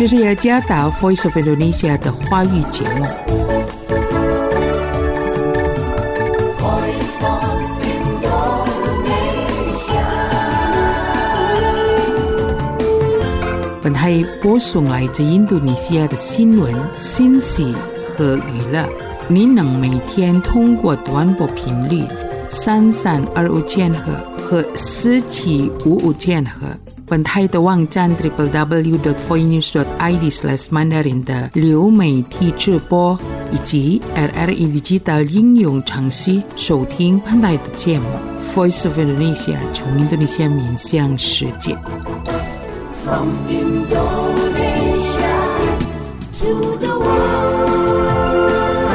这是雅加达 Voice of Indonesia 的华语节目。本台播送来自印度尼西亚的新闻、信息和娱乐。您能每天通过短波频率3325千赫和4755千赫。本台的网站 www.voinews.id/mandarin 的流媒体直播以及 RRI Digital 应用程序收听本台的节目 Voice of Indonesia 从印度尼西亚面向世界。From Indonesia to the world.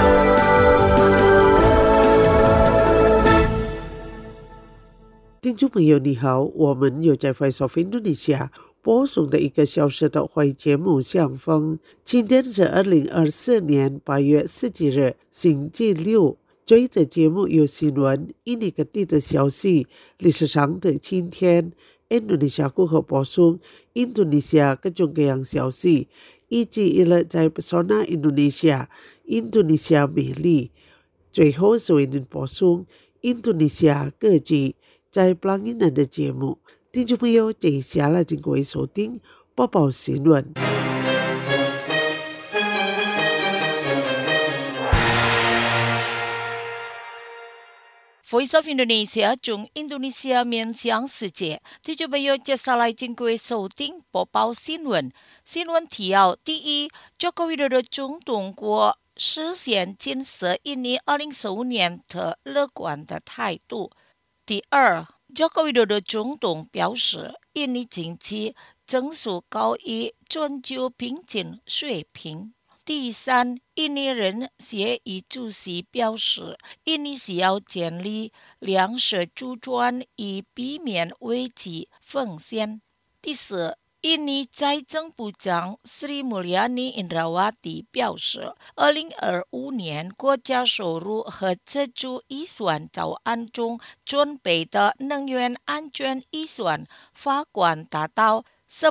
听众朋友你好，我们有在 Voice of Indonesia 播送的1个小时的华语节目相逢。今天是2024年8月17日星期六。这一则节目有新闻、印尼各地的消息、历史上的今天、印度尼西亚过后播送印度尼西亚各种各样消息，以及娱乐在 Pesona Indonesia 印度尼西亚美丽。最后是为您播送印度尼西亚各地在 Pelanginan 的节目。听众朋友，接下来请各位收听播报新闻。 Voice of Indonesia 从印度尼西亚面向世界。听众朋友，接下来请各位收听播报新闻。新闻提要：第一，Joko Widodo 总统国实现建设印尼2015年的乐观的态度。第二，Joko Widodo 总统表示，印尼经济增速高于全球平均水平。第三，印尼人协议主席表示，印尼需要建立粮食主权以避免危机风险。第四，印尼财政部长 Sri Mulyani Indrawati 表示，2025年国家收入和支出预算草案中准备的能源安全预算罚款达到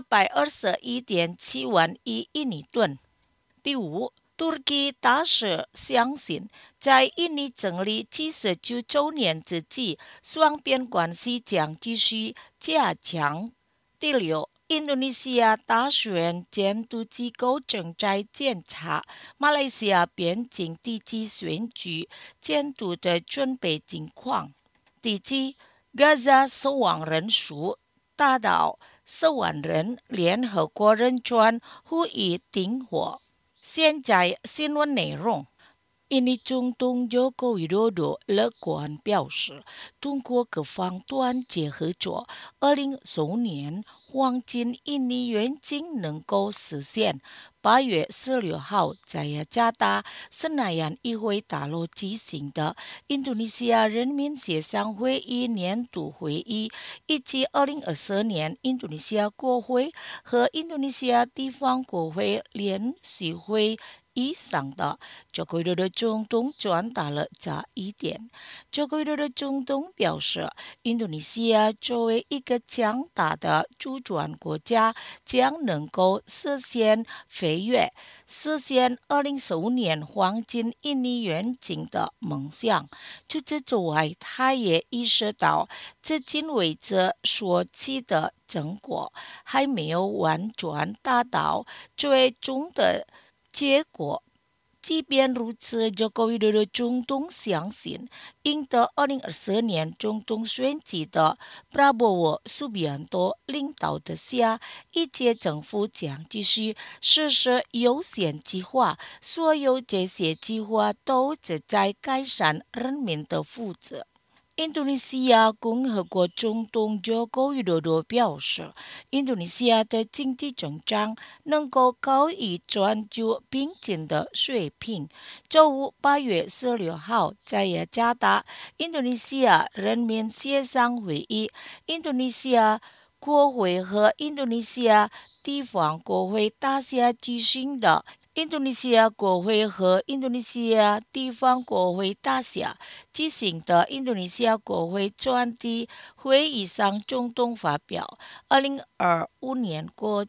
421.7万亿印尼盾。第五，土耳其大使相信，在印尼成立79周年之际，双边关系将继续加强。第六，印度尼西亚大选监督机构正在检查马来西亚边境地区选举监督的准备情况。第七，加沙死亡人数达到4万人，联合国人权呼吁停火。现在新闻内容。印尼总统 Joko Widodo 乐观表示，通过各方团结合作，2015年黄金印尼愿景能够实现。8月16号在雅加达圣纳亚议会大楼举行的印度尼西亚人民协商会议年度会议，以及2024年印度尼西亚国会和印度尼西亚地方国会联席会以上的Joko Widodo总统传达了这一点。Joko Widodo总统表示，印度尼西亚作为一个强大的主权国家，将能够实现飞跃，实现2015年黄金印尼愿景的梦想。除此之外，他也意识到，至今为止所取的成果还没有完全达到最终的结果。即便如此，Joko Widodo总统相信，赢得2024年总统选举的 Prabowo Subianto 领导的下一届政府将继续实施优先计划，所有这些计划都旨在改善人民的福祉。印度尼西亚共和国总统 Joko Widodo 表示，印度尼西亚的经济增长能够高于全球平均的水平。周五8月16号在雅加达印度尼西亚人民协商会议，印度尼西亚国会和印度尼西亚地方国会大厦举行的印度尼西亚国会和印度尼西亚地方国会大厦举行的印度尼西亚国会专题会议上，总统发表2025年国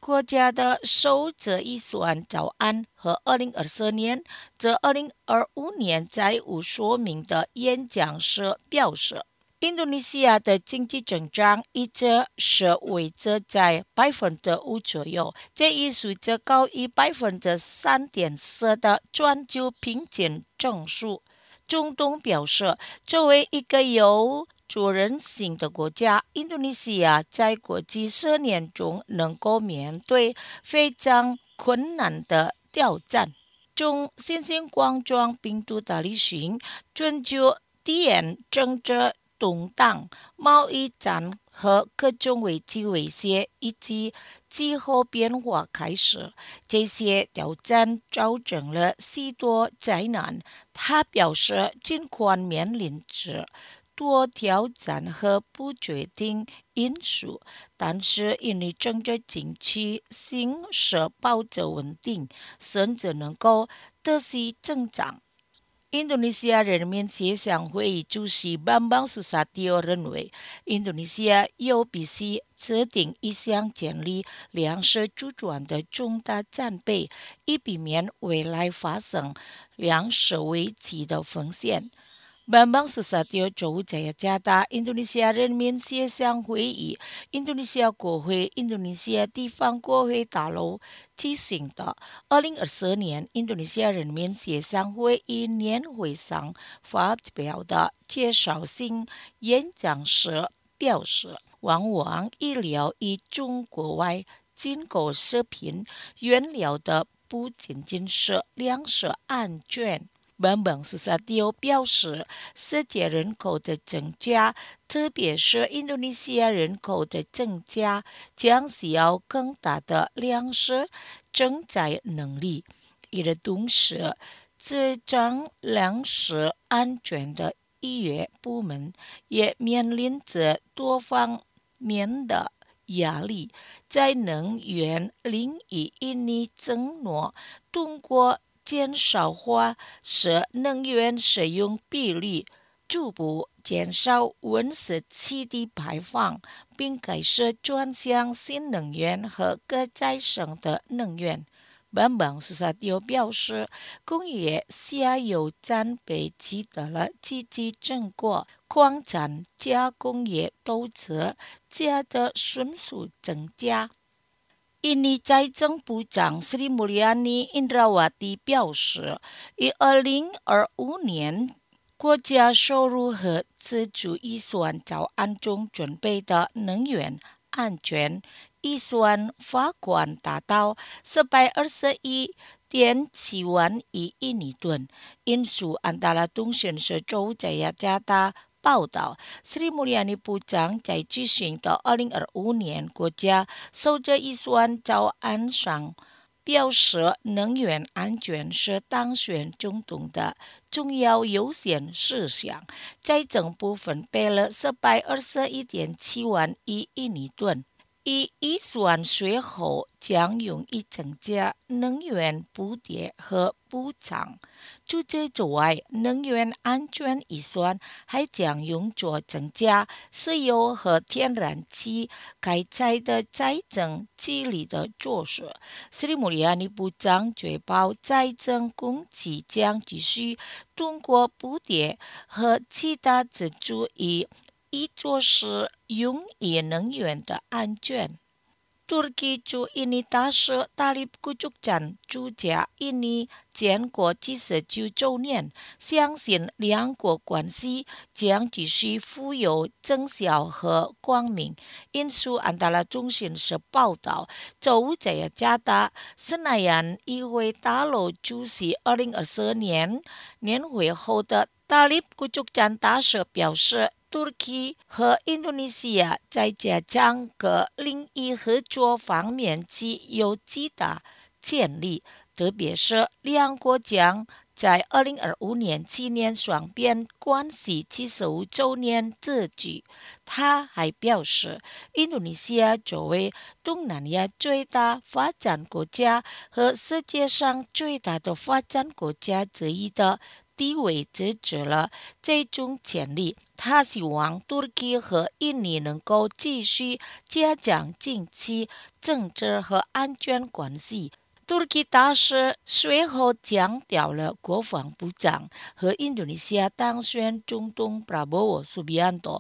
国家的首则预算草案和2024年至2025年债务说明的演讲时表示，印度尼西亚的经济增长一直是维持在 5% 左右，这一数字高于 3.4% 的全球平均增速。中东表示，作为一个有主人性的国家，印度尼西亚在过去10年中能够面对非常困难的挑战，从新型冠状病毒的疫情、全球地缘政治动荡、贸易战和各种危机威胁以及气候变化开始，这些挑战造成了许多灾难。他表示，尽管面临着多挑战和不确定因素，但是因为政治经济形势保持稳定，甚至能够得以增长。印度尼西亚人民协商会议主席Bambang Susatyo认为，印度尼西亚有必须制定一项建立粮食主权的重大战备，以避免未来发生粮食危机的风险。Bambang Susatyo 周五在雅加达印度尼西亚人民协商会议、印度尼西亚国会、印度尼西亚地方国会大楼举行的2024年印度尼西亚人民协商会议年会上发表的介绍性演讲时表示，往往医疗与中国外进口食品原料的不仅仅是粮食安全。Bambang Susatyo 表示，世界人口的增加，特别是印度尼西亚人口的增加，将需要更大的粮食承载能力。与此同时，执掌粮食安全的医院部门也面临着多方面的压力，在能源领域因你承诺通过减少化石能源使用比率，逐步减少温室气体排放，并开始转向新能源和可再生的能源。Bambang Susatyo 表示，工业下游战备取得了积极成果，矿产加工业投资加的迅速增加。印尼财政部长 Sri Mulyani Indrawati 表示，于2025年国家收入和支出预算草案中准备的能源安全预算罚款达到421.7万亿印尼盾。印度安达拉通讯社周五在雅加达报道，Sri Mulyani 部长在举行的2025年国家收支预算草案上表示，能源安全是当选总统的重要优先事项。财政部分备了421.7万亿印尼盾，以预算随后将用于增加能源补贴和补偿。除此之外，能源安全预算还将用作增加石油和天然气开采的财政激励的措施。Sri Mulyani 部长确保财政供给将继续通过补贴和其他资助以做实用于能源的安全。土耳其驻印尼大使塔利布库祝赞祝贺印尼建国79周年，相信两国关系将继续富有增效和光明。印度安达拉中心社报道，周五在雅加达Senayan议会大楼主席2024年年会后的塔利布库祝赞大使表示，土耳其和印度尼西亚在加强各领域合作方面具有极大潜力，特别是两国将在2025年纪念双边关系75周年之际。他还表示，印度尼西亚作为东南亚最大发展国家和世界上最大的发展国家之一的地位支持了这种潜力。他希望土耳其和印尼能够继续加强经济、政治和安全关系。土耳其大使随后强调了国防部长和印度尼西亚当选总统 Prabowo Subianto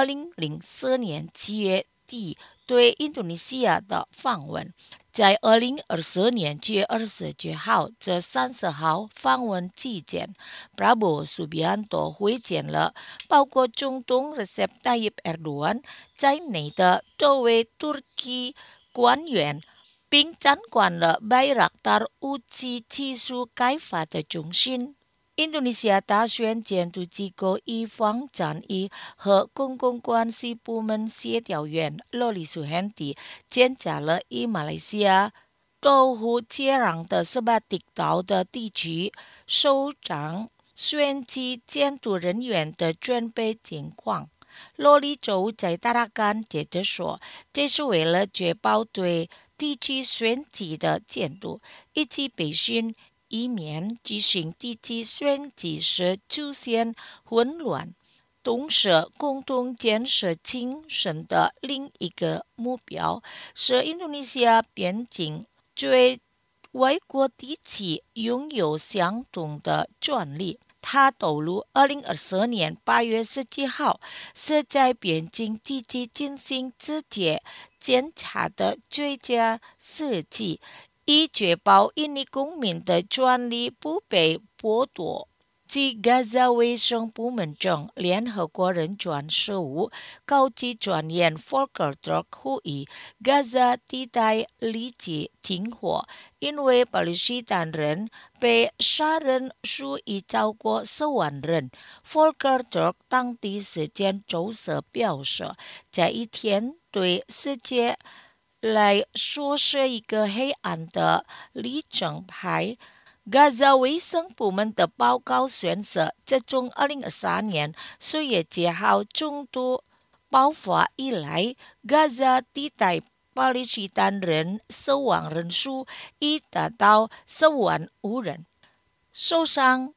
2004年7月底对印度尼西亚的访问。在2024年7月29号至30号访问期间， Prabowo Subianto 会见了包括总统 Recep Tayyip Erdogan 在内的多位土耳其官员，并参观了 Bayraktar 武器技术开发的中心。印度尼西亚大选监督机构预防战役和公共关系部门协调员罗里苏汉迪检查了与马来西亚多户接壤的18地岛的地区首长选举监督人员的准备情况。罗里州在大拉干接着说，这是为了确保对地区选举的监督以及培训，以免举行地区选举时出现混乱。同时，共同建设精神的另一个目标是印度尼西亚边境对外国地区拥有相同的专利。他透露，2024年8月17号是在边境地区进行直接检查的最佳时机，以确保印尼公民的权利不被剥夺。继加沙卫生部门中，联合国人权事务高级专员 Volker Turk 呼吁加沙地带立即停火，因为巴勒斯坦人被杀人数已超过4万人。Volker Turk 当地时间周四表示，这一天对世界来说是一个黑暗的里程碑。加沙卫生部门的报告显示，自从2023年4月7号冲突爆发以来，加沙地带巴勒斯坦人死亡人数已达到45000人，受伤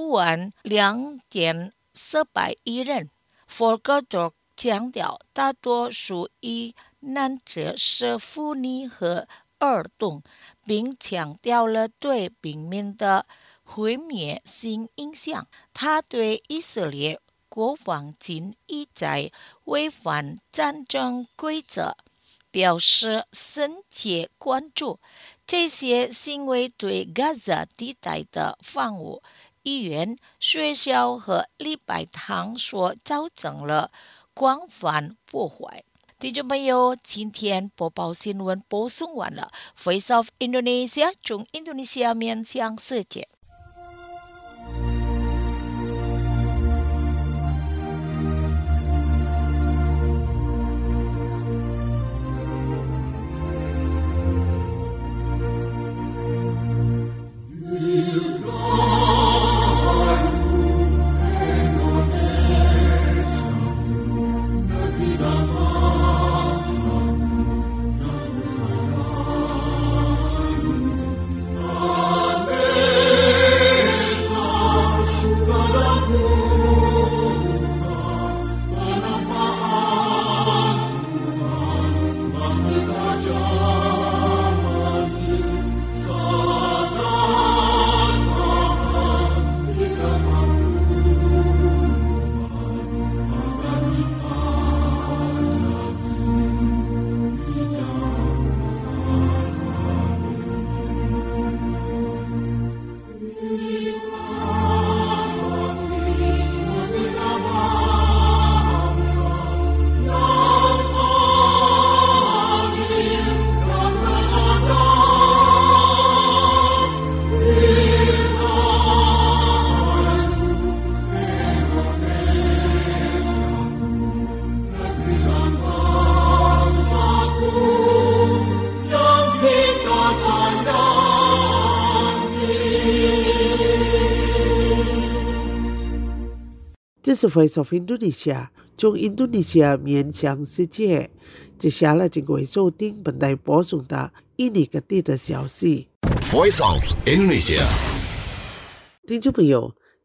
92401人。Volker Turk 强调，大多数遇难者是妇女和儿童，并强调了对平民的毁灭性影响。他对以色列国防军一再违反战争规则表示深切关注。这些行为对加沙地带的房屋、医院、学校和礼拜堂所造成了广泛破坏。听众朋友，今天播报新闻播送完了。Voice of Indonesia 从印度尼西亚面向世界。 这是 Voice of Indonesia 从印度尼西亚面向世界。接下来请各位收听本台播送的印尼各地的消息。 Voice of Indonesia。 听众朋友，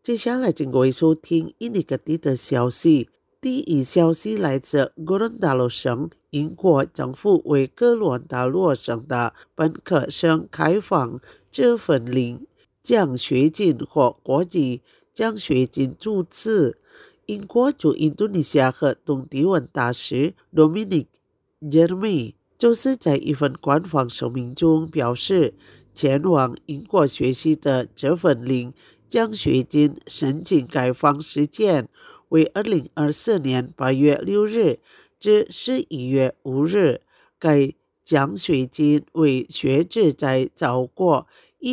接下来请各位收听印尼各地的消息。第一消息来自哥伦达洛省，英国政府为哥伦达洛省的本科生开放这份令奖学金和国际奖学金注册。英国驻印度尼西亚和东帝汶大使 Dominic Jeremy 就是在一份官方声明中表示，前往英国学习的这份令奖学金申请开放时间为2024年8月6日至11月5日。该奖学金为学制在超过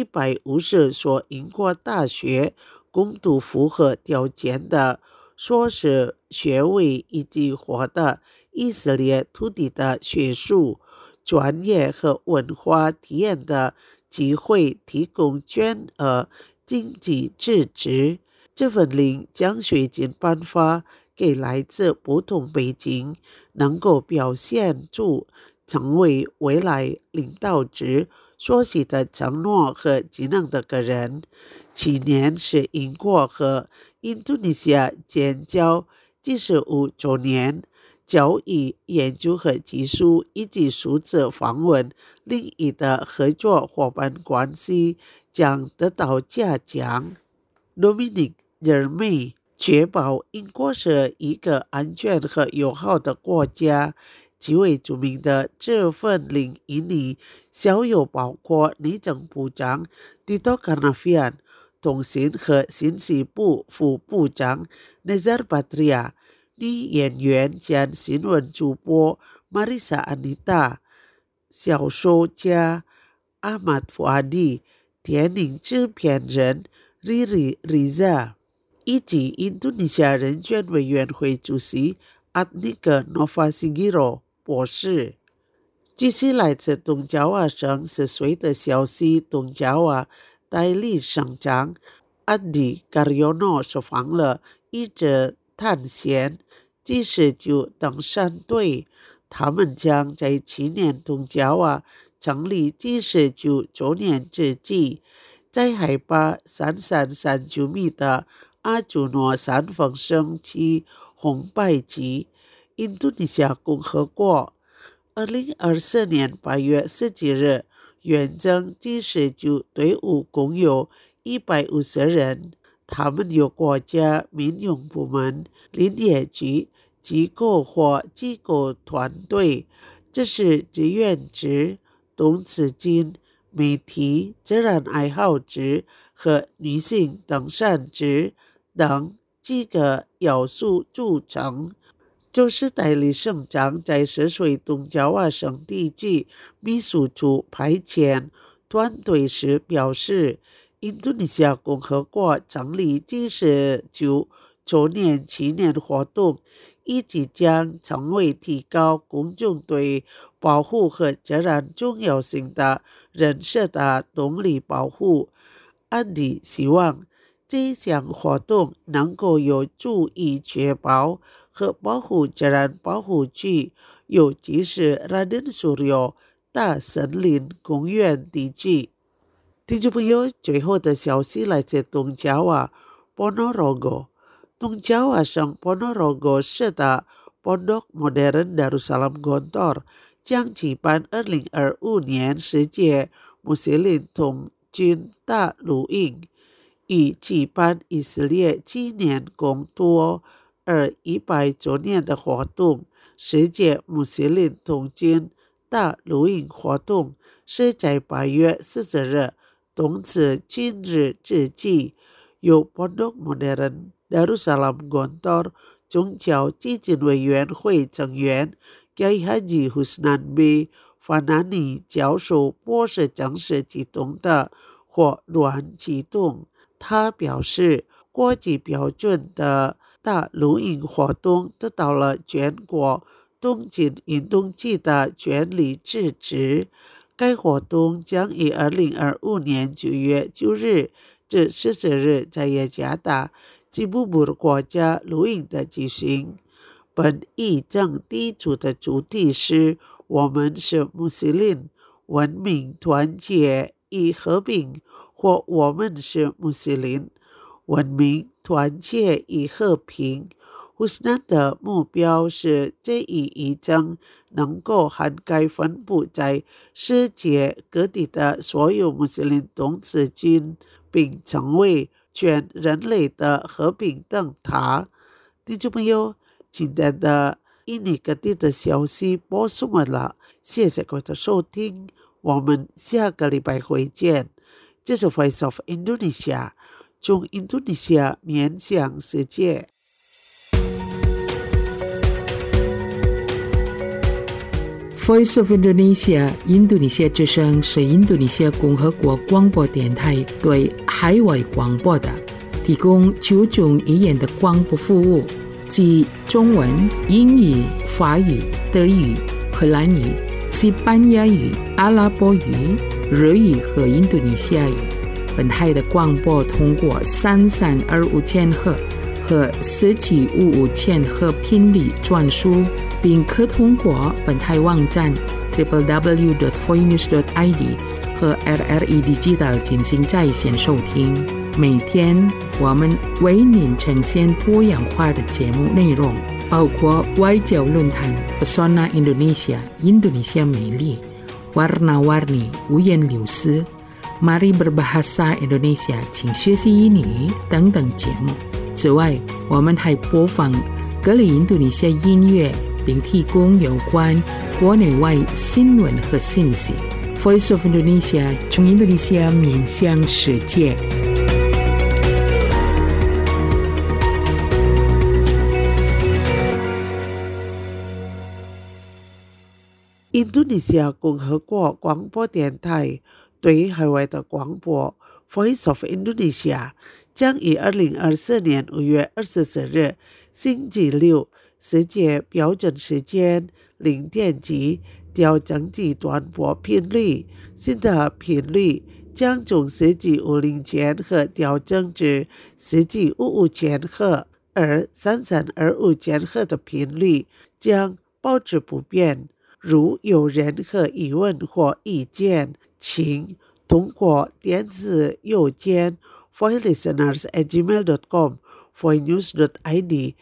150所英国大学攻读符合条件的硕士学位以及获得以色列土地的学术、专业和文化体验的机会提供全额经济支持。这份令奖学金颁发给来自不同背景、能够表现出成为未来领导者所需的承诺和技能的个人。去年是英国和印度尼西亚建交75周年，教育、研究和技术以及数字访问领域的合作伙伴关系将得到加强。Dominic Jeremy 确保英国是一个安全和友好的国家。极为著名的这份令印尼校友包括内政部长 Tito Karnavian、通信和信息部副部长 Nezar Patria、女演员兼新闻主播 Marissa Anita、小说家 Ahmad Fuadi、电影制片人 Riri Riza 以及印度尼西亚人权委员会主席 Adnika Novasigiro 博士。继续来自东爪哇省10岁的消息，东爪哇代理省长 Adi Karyono 受访了一支探险79登山队，他们将在去年东爪哇成立79周年之际，在海拔339米的阿朱诺山峰升起红白旗。印度尼西亚共和国2024年8月17日远征79队伍共有150人，他们由国家民用部门、林业局、机构或机构团队，这是志愿者、动词金、媒体、自然爱好者和女性登山者等几个要素组成。就是代理省长在10岁东爪哇省地区秘书处派遣团队时表示，印度尼西亚共和国成立79周年纪念活动以及将成为提高公众对保护和自然重要性的人士的动力保护。安迪希望这项活动能够有助于确保和保护自然保护区，尤其是Raden Suryo大森林公园地区。听众朋友，最后的消息来自东爪哇 Ponorogo。东爪哇省 Ponorogo 市的 Pondok Modern Darussalam Gontor 将举办2025年世界穆斯林童军大露营，以举办以色列纪念公投100周年的活动。世界穆斯林童军大露营活动是在8月14日冬至今日之际，由 Pondok Modern Darussalam Gontor 宗教基金委员会成员 Kiai Haji Husnan B. Fanani 教授博士正式启动的或软启动。他表示，国际标准的大露营活动得到了全国冬季运动季的全力支持。该活动将于2025年9月9日至14日在雅加达吉布布国家露营的举行。本议政地主的主题是我们是穆斯林，文明、团结与和平，或我们是穆斯林， 文明、团结与和平。Husnan 的目标是这一仪征能够涵盖分布在世界各地的所有穆斯林童子军，并成为全人类的和平灯塔。听众朋友，今天的印尼各地的消息播送完了，谢谢各位的收听，我们下个礼拜会见。这是 Voice of Indonesia， 从印度尼西亚面向世界。 Voice of Indonesia 印度尼西亚之声是印度尼西亚共和国广播电台对海外广播的提供9种语言的广播服务，即中文、英语、法语、德语、荷兰语、西班牙语、阿拉伯语、日语和印度尼西亚语。本台的广播通过3325千赫和1755千赫频率转输，并可通过本台网站 www.voinews.id 和 RRI Digital 进行在线收听。每天我们为您呈现多样化的节目内容，包括外交论坛 Pesona Indonesia 印度尼西亚美丽 Warna-Warni 五颜六色 Mari Berbahasa Indonesia 请学习英语等等节目。此外，我们还播放各类印度尼西亚音乐，并提供有关国内外新闻和信息。Voice of Indonesia 从印度尼西亚面向世界。 印度尼西亚共和国广播电台对海外的广播 Voice of Indonesia 将于2024年5月24日星期六世界标准时间0点起调整至短波频率，新的频率将从1750千赫调整至1755千赫，而3325千赫的频率将保持不变。如有任何疑问或意见，请通过电子邮件 voicelisteners@gmail.com voinews.id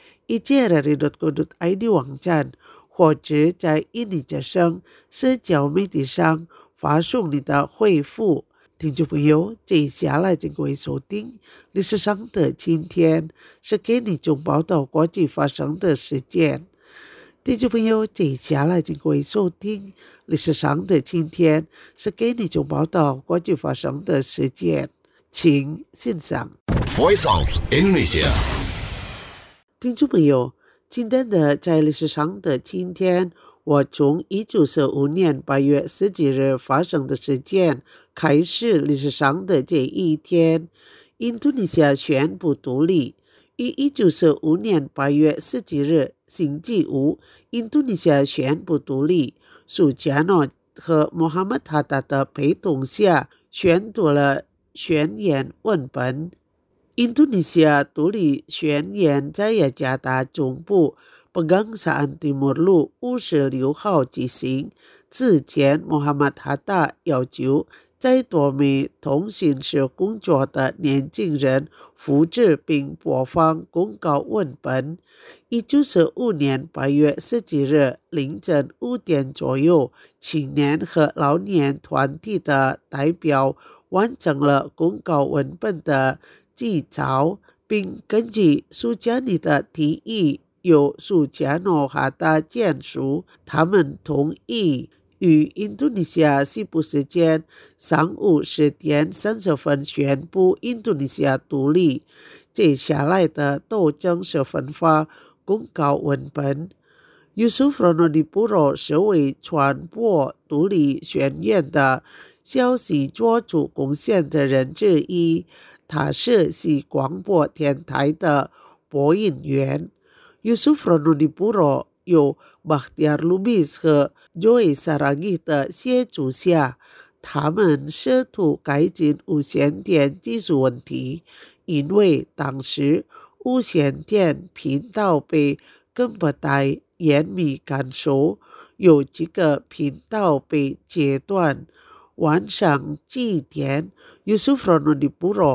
ijrri.co.id 网站，或者在印尼之声社交媒体上发送你的回复。听众朋友，接下来请各位收听历史上的今天，是给你总报道国际发生的事件。听众朋友，接下来请各位收听历史上的今天，是给你总报道国际发生的事件，请欣赏。 Voice of Indonesia。 听众朋友，今天的在历史上的今天，我从1945年8月10日发生的事件开始。历史上的这一天，印度尼西亚宣布独立。于1945年8月17日星期五，印度尼西亚宣布独立。苏加诺和穆罕默德哈达的陪同下，宣读了宣言文本。印度尼西亚独立宣言在雅加达中部Pegangsaan Timur路56号举行。之前，穆罕默德哈达要求在多枚通讯社工作的年轻人复制并播放公告文本。1945年8月17日凌晨5点左右，青年和老年团体的代表完成了公告文本的记抄，并根据苏加尼的提议由苏加诺哈达签署。他们同意于印度尼西亚西部时间上午10点30分宣布印度尼西亚独立。接下来的斗争是分发公告文本。Yusuf Ronodipuro 是为传播独立宣言的消息做出贡献的人之一，他是西广播电台的播音员。Yusuf Ronodipuro 有 Bakhtiar Lubis 和 Joy Saragih 的协助下，他们试图改进无线电技术问题，因为当时无线电频道被更不带严密干涉，有几个频道被截断。晚上几点，Yusuf Ronodipuro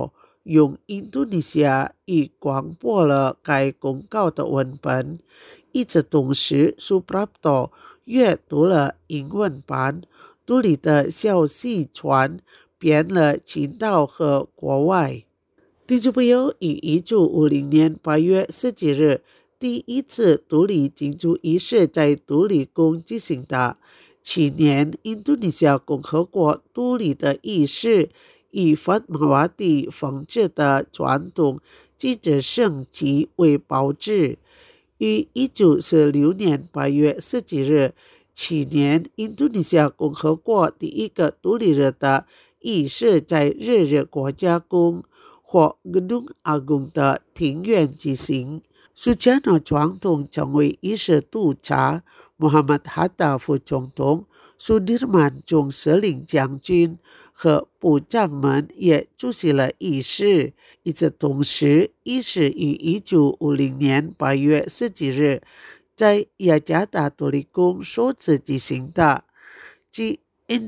用印度尼西亚语广播了该公告的文本。与此同时，苏布拉多阅读了英文版，独立的消息传遍了青岛和国外。听众朋友，于1950年8月17日，第一次独立庆祝仪式在独立宫举行的。去年，印度尼西亚共和国独立的仪式以法马瓦蒂奉旨的传统记者升级为标志。于1946年8月17日，去年印度尼西亚共和国第一个独立日的仪式在日日国家宫或Gedung Agung的庭院举行。苏加诺传统成为仪式督察Muhammad Hatta副总统、苏迪尔曼总司令将军和部长们也出席了仪式。与此同时，仪式于1950年8月17日在雅加达独立宫首次举行的。据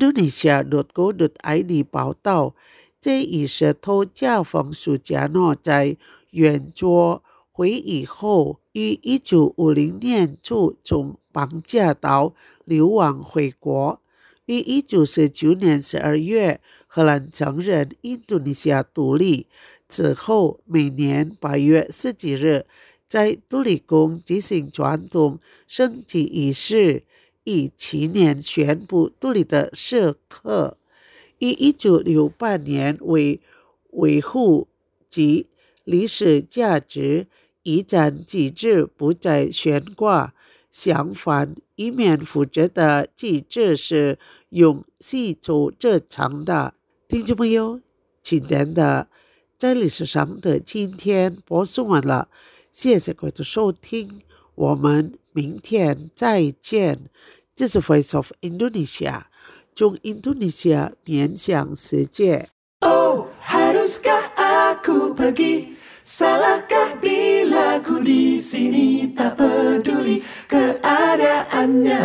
Indonesia.co.id 报道，这仪式头家访苏加诺在圆桌会议后，于1950年初从邦加岛流亡回国。于1949年12月，荷兰承认印度尼西亚独立。此后，每年8月17日，在独立宫举行传统升旗仪式，以纪念宣布独立的时刻。于1968年为维护及历史价值，一战机制不再悬挂，相反，一面负责的机制是用细走这场的。听众朋友，今天的在历史上的今天播送完了，谢谢各位的收听，我们明天再见。这是 Voice of Indonesia， 从印度尼西亚面向世界。 Oh, haruskah aku pergi? Salahkah bila ku di sini tak peduli keadaannya?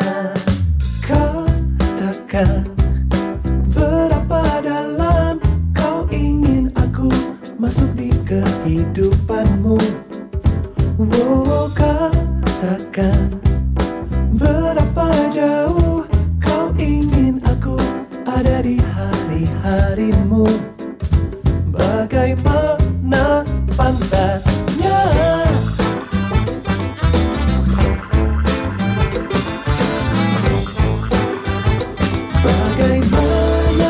Katakan berapa dalam kau ingin aku masuk di kehidupanmu? Oh, katakan berapa jauh kau ingin aku ada di hari-harimu? Bagaimana pantasnya bagaimana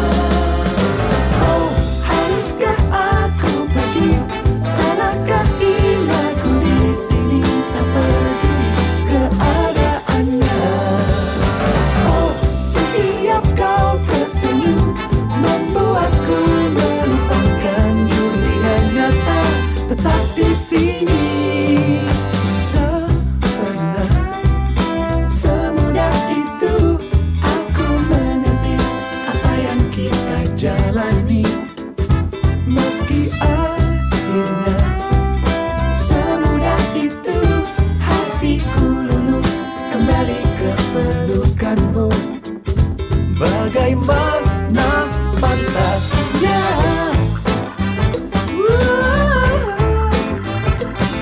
oh haruskah aku pergi salahkah bila ku di sini tak peduli keadaannya oh setiap kau tersenyum membuatku melupakan dunia nyata tetap di sini tak pernah semudah itu aku mengerti apa yang kita jalani meski akhirnya semudah itu hatiku luluh kembali ke pelukanmu bagaimana pantasnya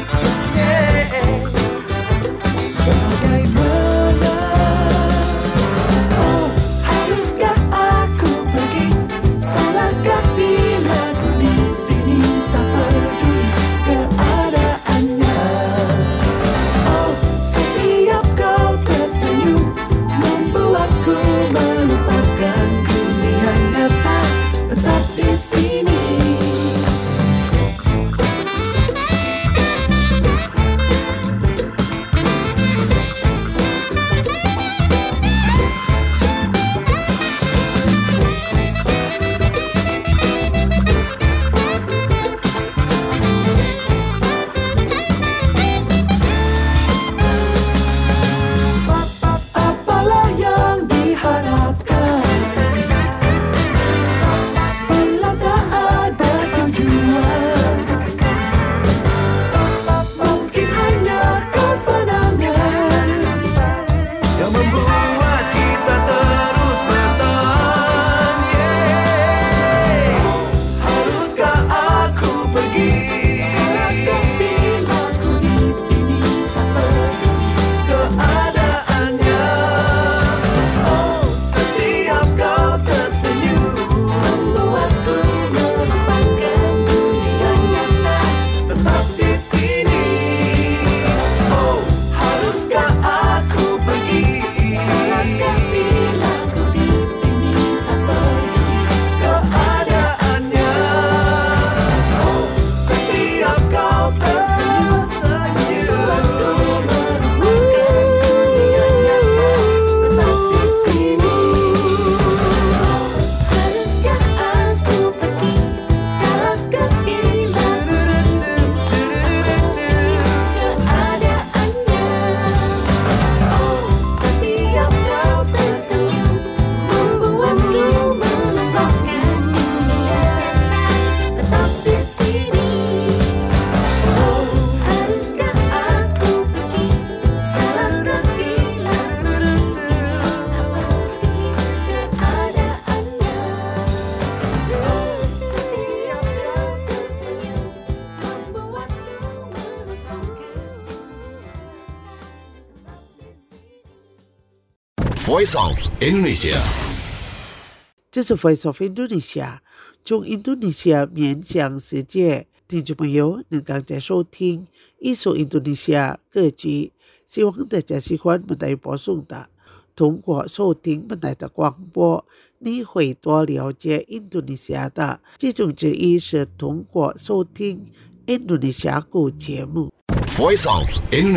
Voice of Indonesia。 这是 Voice of Indonesia， 从印度尼西亚面向世界。听众朋友，您刚才收听艺术印度尼西亚歌曲，希望大家喜欢我们的播送的。通过收听我们的广播，你会多了解印度尼西亚的。其中之一是通过收听印度尼西亚鼓节目。 Voice of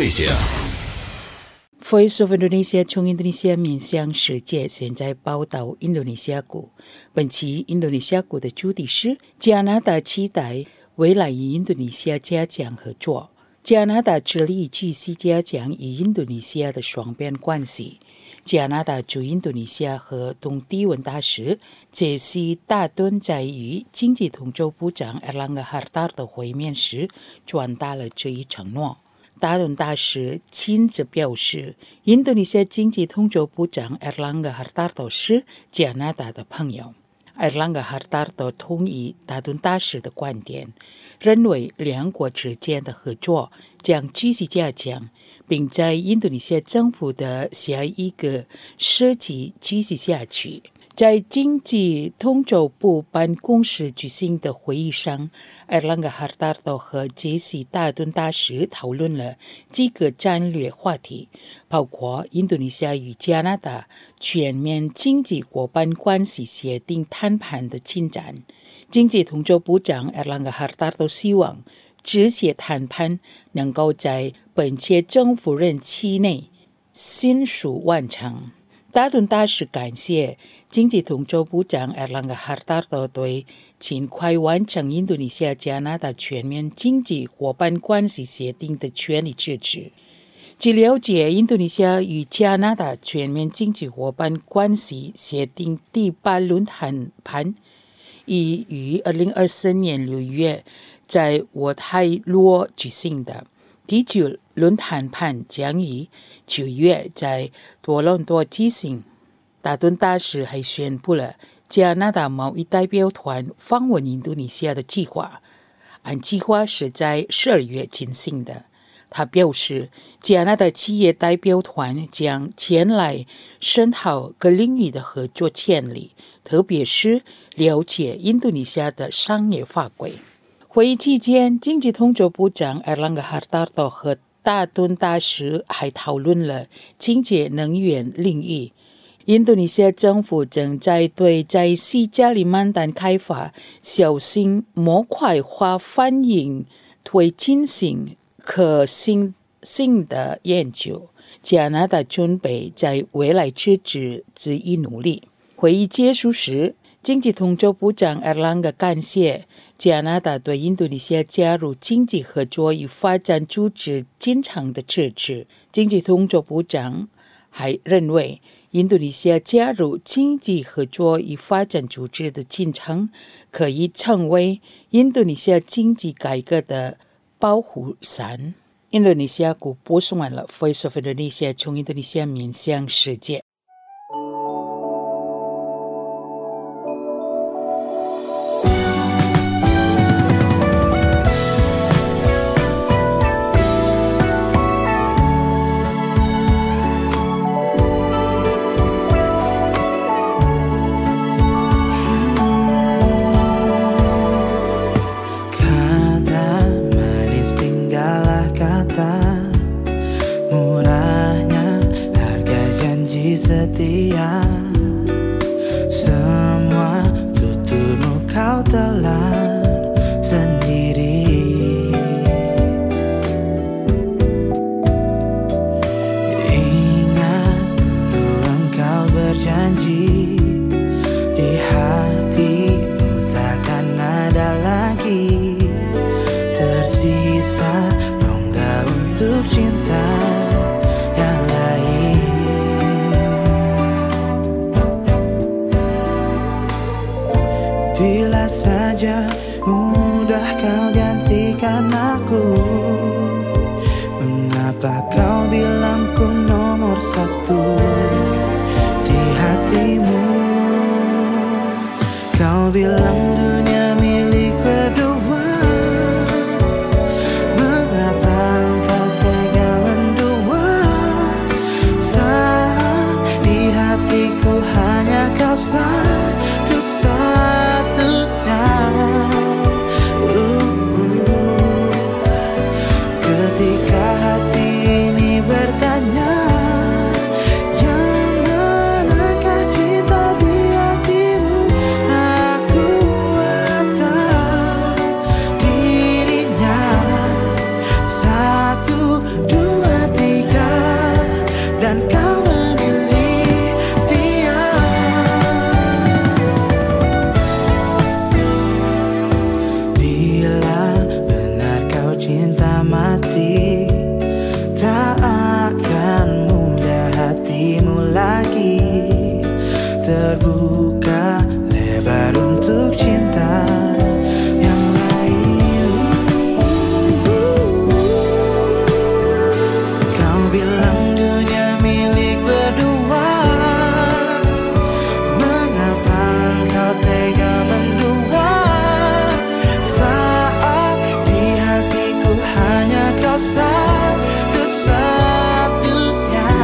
Indonesia。Voice of Indonesia 从印度尼西亚面向世界，现在报道印度尼西亚鼓。本期印度尼西亚鼓的主题是加拿大期待未来与印度尼西亚加强合作。加拿大致力继续加强与印度尼西亚的双边关系。加拿大驻印度尼西亚和东帝汶大使杰西·大顿在与经济同州部长埃朗格·哈尔达的会面时传达了这一承诺。大顿大使亲自表示，印度尼西亚经济同州部长埃朗格·哈尔达是加拿大的朋友。埃朗格·哈尔达同意大顿大使的观点，认为两国之间的合作将继续加强，并在印度尼西亚政府的下一个时期继续下去。在经济同州部办公室举行的会议上，埃朗格·哈尔达和杰西·大顿大使讨论了几个战略话题，包括印度尼西亚与加拿大全面经济伙伴关系协定谈判的进展。经济同州部长埃朗格·哈尔达希望这些谈判能够在本届政府任期内迅速完成。大顿大使感谢经济同州部长埃朗格·哈尔达对尽快完成印度尼西亚加拿大全面经济伙伴关系协定的全力支持。据了解，印度尼西亚与加拿大全面经济伙伴关系协定第8轮谈判已于2024年6月在渥太华举行的。第9轮谈判将于9月在多伦多举行。大顿大使还宣布了加拿大贸易代表团访问印度尼西亚的计划，按计划是在12月进行的。他表示，加拿大企业代表团将前来深讨各领域的合作潜力，特别是了解印度尼西亚的商业法规。会议期间，经济同州部长埃朗格·哈尔达和大顿大使还讨论了清洁能源领域。印度尼西亚政府正在对在西加里曼丹开发小型模块化反应推进行可行性的研究。加拿大准备在未来支持这一努力。会议结束时，经济同州部长埃朗格感谢加拿大对印度尼西亚加入经济合作与发展组织进程的支持。经济同州部长还认为，印度尼西亚加入经济合作与发展组织的进程可以成为印度尼西亚经济改革的保护伞。印度尼西亚鼓播送完了 Voice of Indonesia 从印度尼西亚面向世界。 setia, semua tuturmu kau telan sendiri. Ingat dulu engkau berjanji, di hatimu takkan ada lagi tersisa rongga untuk cinta yang lain. Bila saja mudah kau gantikan aku, mengapa kau bilang ku nomor satu di hatimu? Kau bilang dunia milik berdua, mengapa engkau tega mendua saat di hatimu? satu-satunya.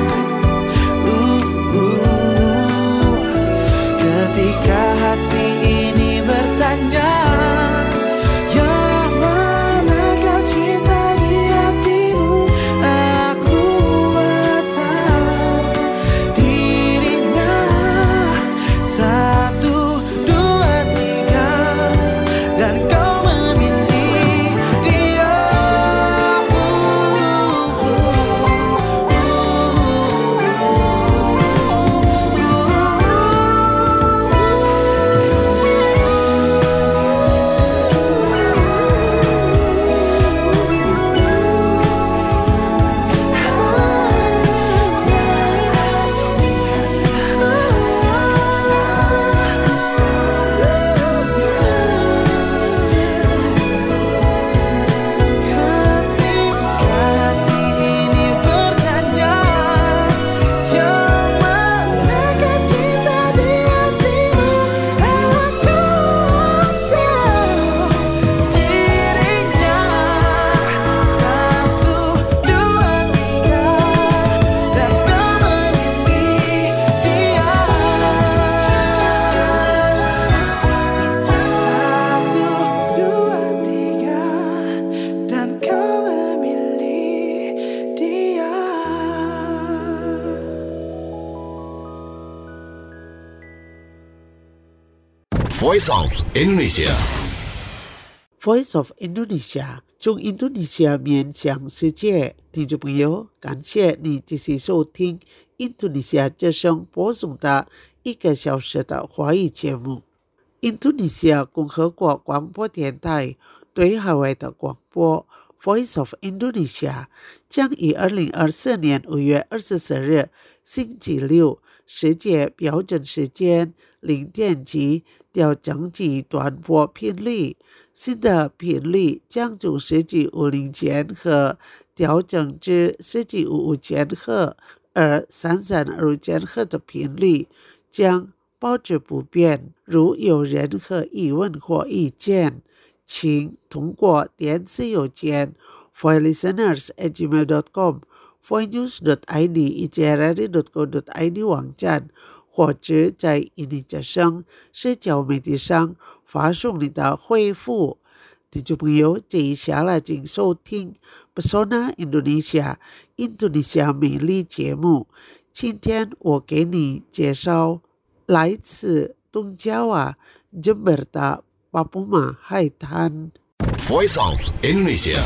Ketika hati ini bertanya, yang manakah cinta di hatimu? Aku tahu dirinya. 1, 2, 3, dan kau memilih dia. Voice of Indonesia. Voice of Indonesia 中印度尼西亚面向世界，听众朋友，感谢你继续收听印度尼西亚之声播送的1个小时的华语节目。印度尼西亚共和国广播电台对海外的广播 Voice of Indonesia 将于2024年5月24日星期六世界标准时间0点起调整至短波频率，新的频率将从1750千赫调整至1755千赫，而332千赫的频率将保持不变。如有任何疑问或意见，请通过电子邮件 voicelisteners@gmail.com voicenews.id ijrri.co.id 网站，或者在印尼之声社交媒体上发送你的回复。听众朋友，接下来请收听 Pesona Indonesia 印度尼西亚美丽节目。今天我给你介绍来自东加瓦 Jember 的巴布马海滩。 Voice of Indonesia.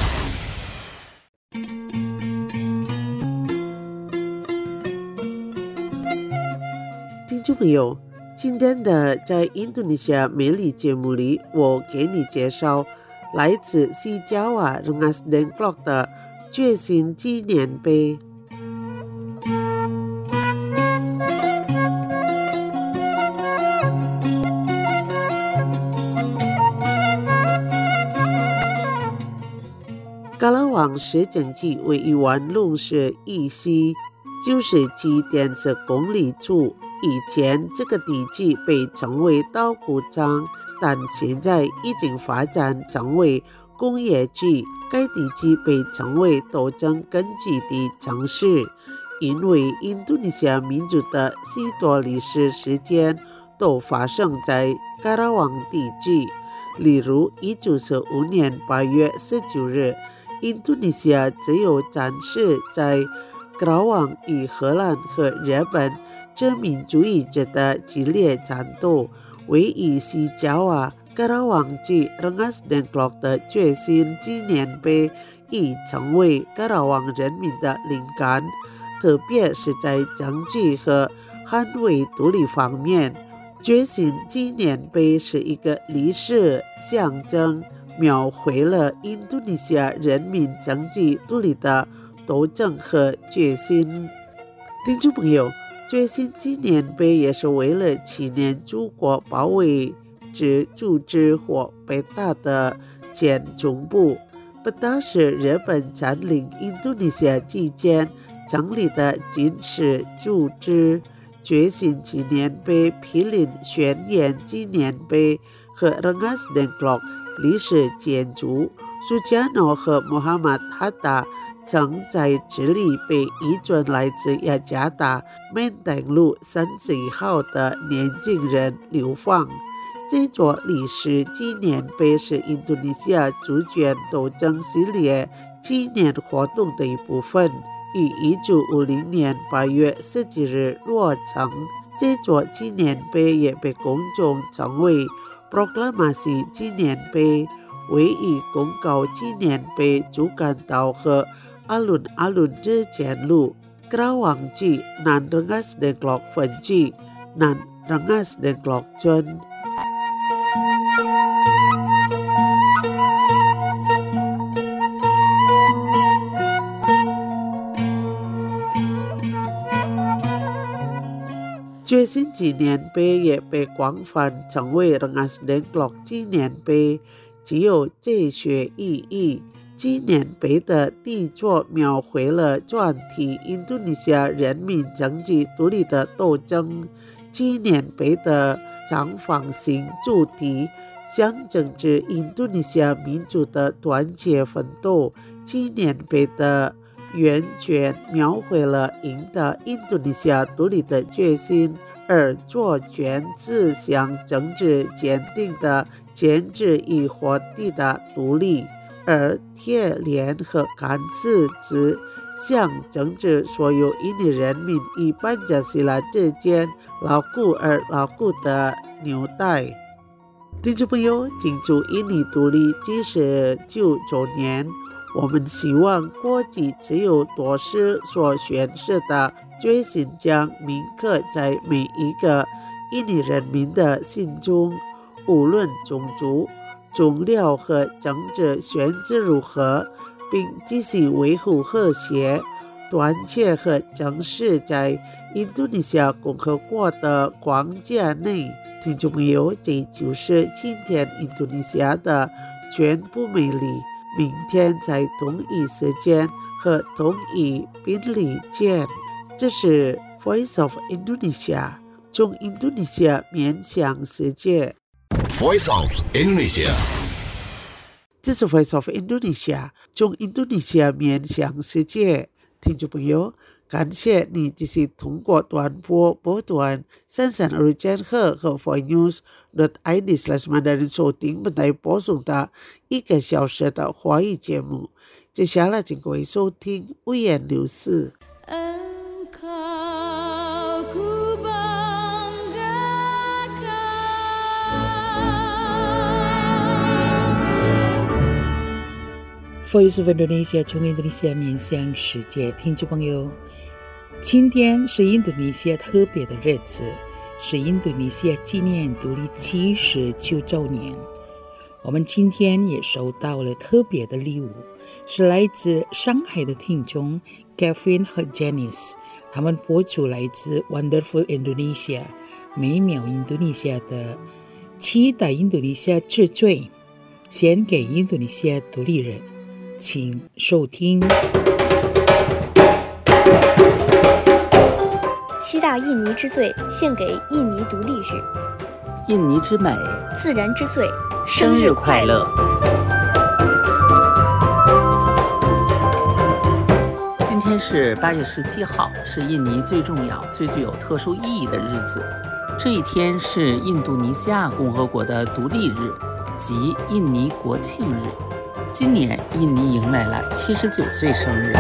听众朋友，今天的在印度尼西亚美丽节目里，我给你介绍来自西加瓦 Rengas Dengklok 的觉醒纪念碑。噶拉旺市政区位于万隆市以西97.4公里处。以前这个地区被称为稻谷场，但现在已经发展成为工业区。该地区被称为斗争根据地城市，因为印度尼西亚民族的许多历史事件都发生在噶拉旺地区。例如1945年8月19日，印度尼西亚自由战士在噶拉旺与荷兰和日本殖民主义者的激烈战斗，位于西加瓦噶拉旺区 Rengas Dengklok 的觉醒纪念碑已成为噶拉旺人民的灵感，特别是在争取和捍卫独立方面。觉醒纪念碑是一个历史象征，描绘了印度尼西亚人民争取独立的斗争和决心。听众朋友，觉醒纪念碑也是为了纪念祖国保卫之组织或北大的前总部。北大是日本占领印度尼西亚期间成立的军事组织。觉醒纪念碑、毗邻宣言纪念碑和 Rengas Dengklok 历史建筑苏加诺和穆罕默德·哈达曾在智利被一尊来自雅加达menteng路31号的年轻人流放。这座历史纪念碑是印度尼西亚主权斗争系列纪念活动的一部分，于1950年8月17日落成。这座纪念碑也被公众称为 Proklamasi 纪念碑，位于公告纪念碑主干道和Alun-alun 之间路 Kerawang-ji Nan Rengas Dengklok Fen-ji Nan Rengas Dengklok Chun。觉醒纪念碑也被广泛称为 Rengas Dengklok 纪念碑，具有哲学意义。纪念碑的底座描绘了专题印度尼西亚人民争取独立的斗争。纪念碑的长方形主题象征着印度尼西亚民族的团结奋斗。纪念碑的圆圈描绘了赢得印度尼西亚独立的决心，而左圈指向政治坚定的坚持与获得的独立，而铁链和杆子则象征着所有印尼人民与班加西拉之间牢固而牢固的纽带。听众朋友，庆祝印尼独立79周年，我们希望国际自由斗士所宣示的决心将铭刻在每一个印尼人民的心中，无论种族、宗教和政治选择如何，并继续维护和谐、团结和正视在印度尼西亚共和国的框架内。听众朋友，这就是今天印度尼西亚的全部美丽。明天在同一时间和同一频率见。这是 Voice of Indonesia， 从印度尼西亚面向世界。 Voice of Indonesia， 这是 Voice of Indonesia， 从印度尼西亚面向世界。听众朋友，感谢你继续通过短波波段32千赫和 voinews.id/mandarin 收听本台播送的1个小时的华语节目。接下来请各位收听五言六事。 Voice of Indonesia 从印度尼西亚面向世界。听众朋友，今天是印度尼西亚特别的日子，是印度尼西亚纪念独立79周年。我们今天也收到了特别的礼物，是来自上海的听众 Kevin 和 Janice， 他们播出来自 Wonderful Indonesia 美妙印度尼西亚的期待印度尼西亚之最，献给印度尼西亚独立人。请收听。 期待印尼之最，献给印尼独立日。 印尼之美， 自然之最， 生日快乐！今天是8月17号，是印尼最重要、最具有特殊意义的日子。这一天是印度尼西亚共和国的独立日，即印尼国庆日。今年印尼迎来了79岁生日。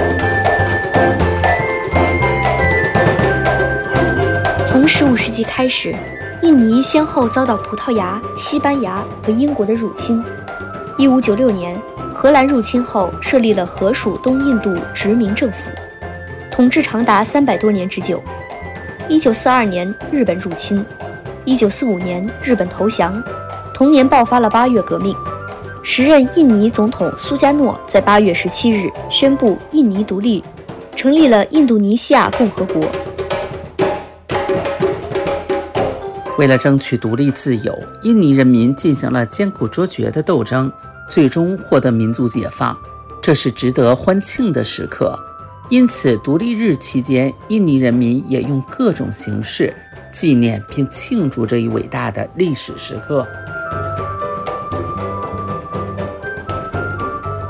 从15世纪开始，印尼先后遭到葡萄牙、西班牙和英国的入侵。1596年，荷兰入侵后设立了荷属东印度殖民政府，统治长达300多年之久。1942年，日本入侵；1945年，日本投降。同年爆发了8月革命。时任印尼总统苏加诺在8月17日宣布印尼独立，成立了印度尼西亚共和国。 为了争取独立自由，印尼人民进行了艰苦卓绝的斗争，最终获得民族解放，这是值得欢庆的时刻。因此，独立日期间，印尼人民也用各种形式纪念并庆祝这一伟大的历史时刻。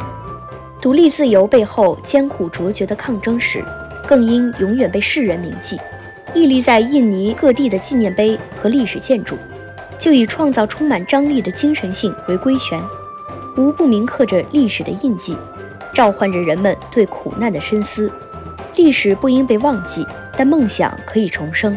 独立自由背后艰苦卓绝的抗争史，更应永远被世人铭记，屹立在印尼各地的纪念碑和历史建筑，就以创造充满张力的精神性为规权，无不铭刻着历史的印记，召唤着人们对苦难的深思。历史不应被忘记，但梦想可以重生。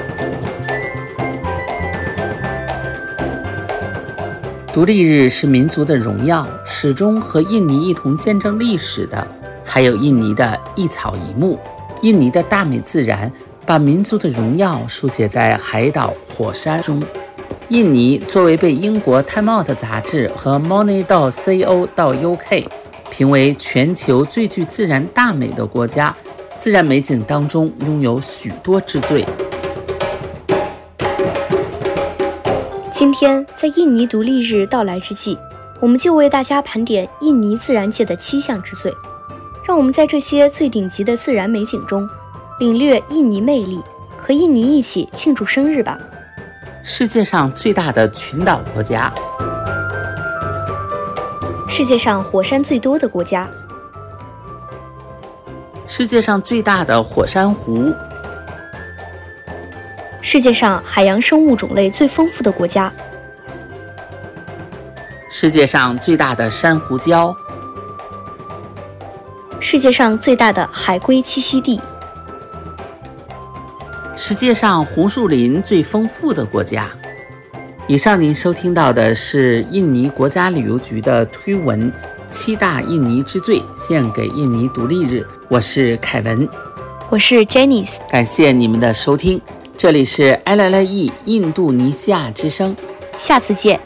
独立日是民族的荣耀，始终和印尼一同见证历史的，还有印尼的一草一木。印尼的大美自然把民族的荣耀书写在海岛、火山中。印尼作为被英国 Time Out 杂志和 Money.co.uk 评为全球最具自然大美的国家，自然美景当中拥有许多之最。 今天在印尼独立日到来之际，我们就为大家盘点印尼自然界的7项之最。让我们在这些最顶级的自然美景中领略印尼魅力，和印尼一起庆祝生日吧。 世界上最大的群岛国家， 世界上火山最多的国家， 世界上最大的火山湖， 世界上海洋生物种类最丰富的国家， 世界上最大的珊瑚礁， 世界上最大的海龟栖息地， 世界上红树林最丰富的国家。以上您收听到的是印尼国家旅游局的推文7大印尼之最，献给印尼独立日。我是凯文， 我是 Janice， 感谢你们的收听，这里是 LLE 印度尼西亚之声， 下次见。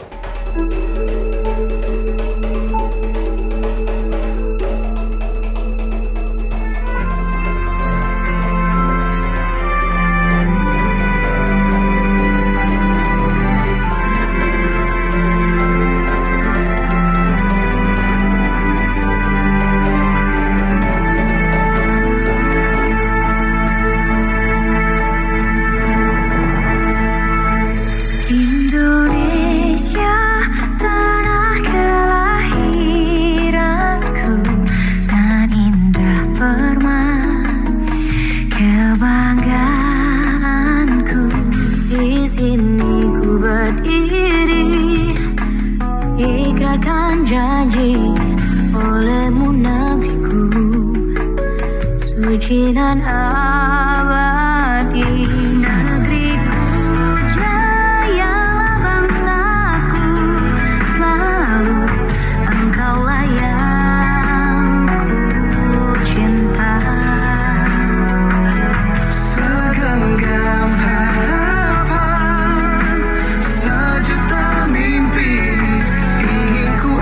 Ikrarkan janji olehmu negeriku, suci dan abadi. Negeriku jayalah bangsaku, selalu engkaulah yang ku cinta. Segenggam harapan, sejuta mimpi ingin ku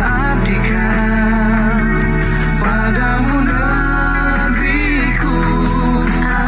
abdikan padamu negeriku.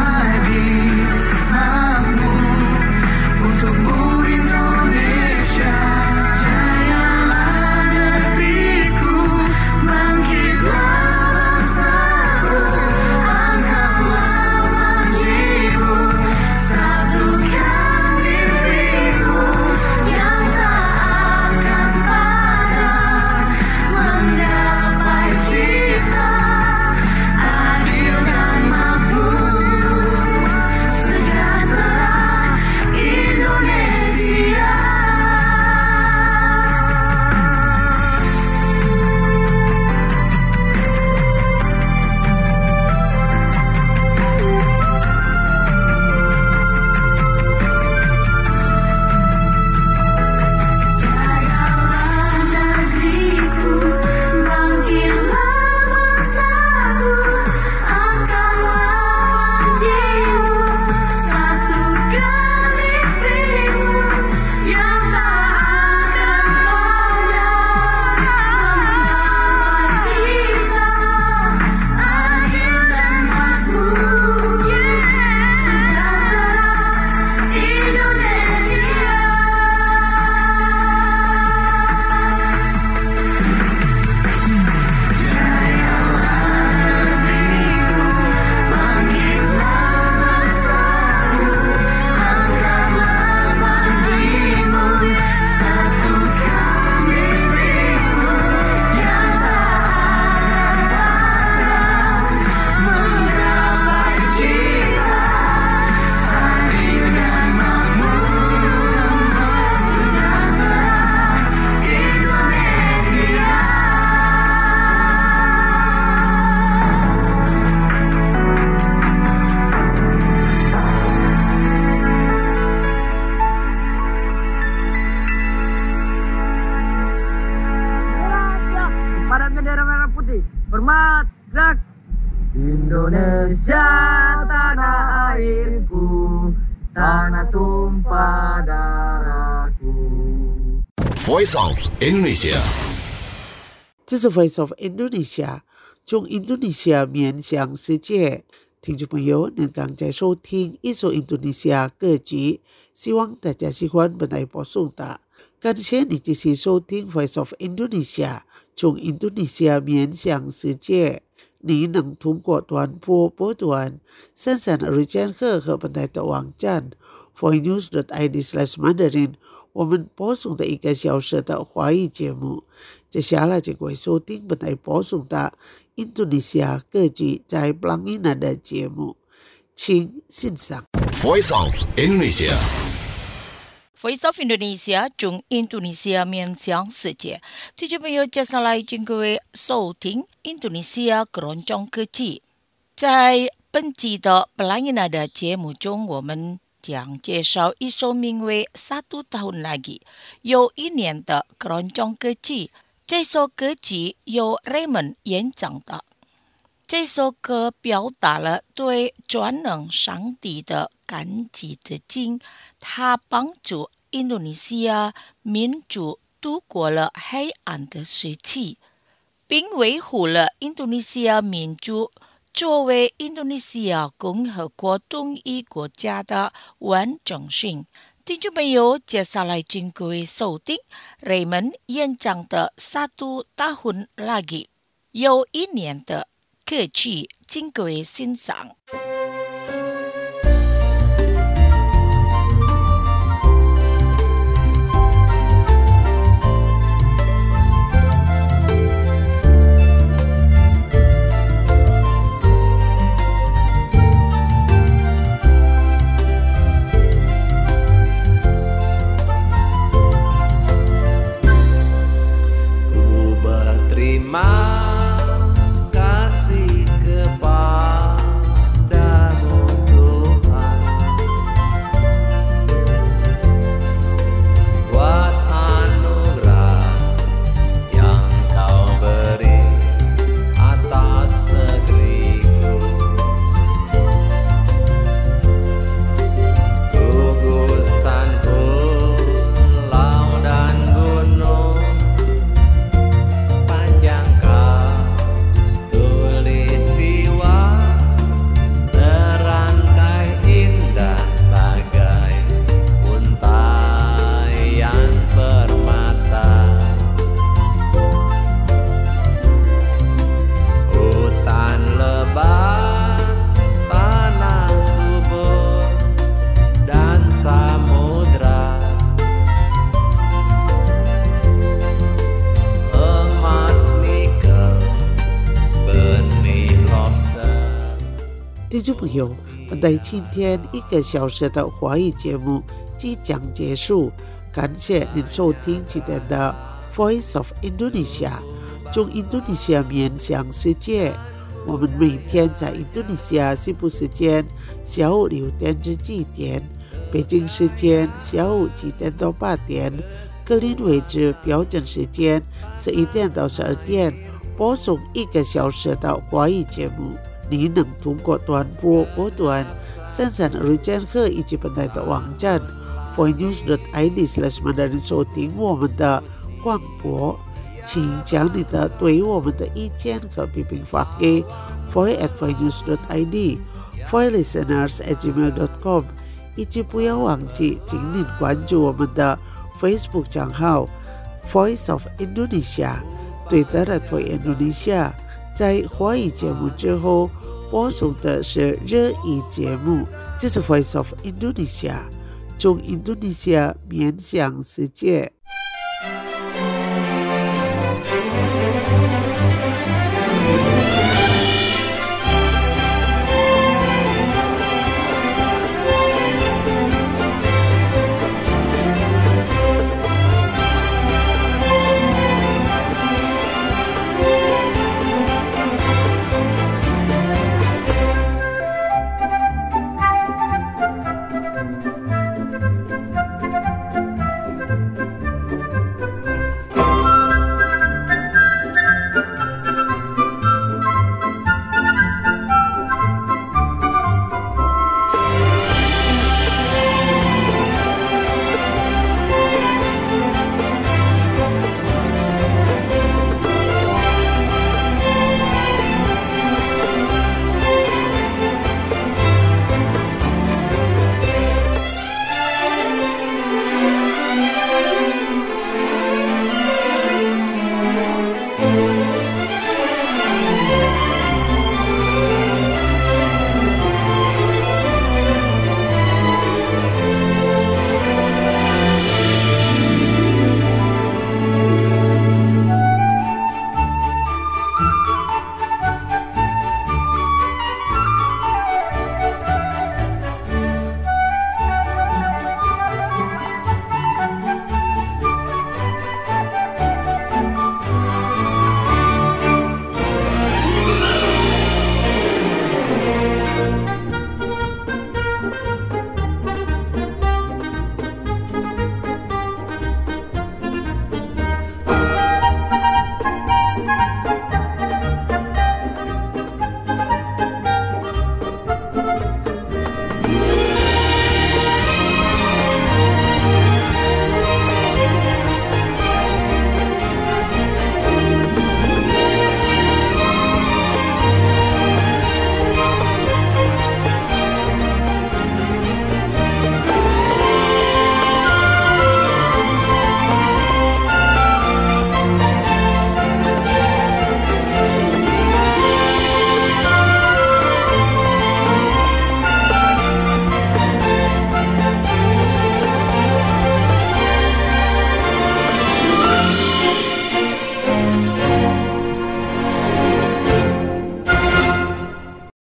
Indonesia tanah airku, tanah tumpah darahku. Voice of Indonesia. 这是 Voice of Indonesia， 从印度尼西亚面向世界。听众朋友，您刚才收听一首印度尼西亚歌曲，希望大家喜欢本台播送的。感谢你继续收听 Voice of Indonesia， 从印度尼西亚面向世界。你能通过短波波段33千赫和本台的网站 voicenews.id/mandarin， 我们播送的1个小时的华语节目。接下来就会收听本台播送的印度尼西亚歌曲在 Pelangi Nada 节目，请欣赏。 Voice of Indonesia. Voice of Indonesia 从印度尼西亚面向世界。听众朋友，接下来请各位收听印度尼西亚keroncong歌曲。在本集的 Pelangi Nada 节目中，我们将介绍一首名为《Satu Tahun Lagi》又1年的keroncong歌曲。这首歌曲由 Raymond 演唱的。这首歌表达了对全能上帝的感激之情，他帮助印度尼西亚民族度过了黑暗的时期，并维护了印度尼西亚民族作为印度尼西亚共和国统一国家的完整性。听众朋友，接下来请各位收听 Raymond 演唱的 Satu Tahun Lagi 又1年的歌曲，请各位欣赏。 听众朋友，本台今天1个小时的华语节目即将结束，感谢您收听今天的 Voice of Indonesia， 从印度尼西亚面向世界。我们每天在印度尼西亚西部时间下午6点至7点，北京时间下午7点到8点，格林威治标准时间11点到12点，播送1个小时的华语节目。你能通过短波波段32千赫以及本台的网站 voicenews.id/mandarin 收听我们的广播。请将你的对我们的意见和批评发给 voice@voicenews.id voicelisteners@gmail.com 以及不要忘记请您关注我们的 Facebook 账号 Voice of Indonesia Twitter@voiceindonesia。在华语节目之后播送的是日语节目，这是 Voice of Indonesia， 从印度尼西亚面向世界。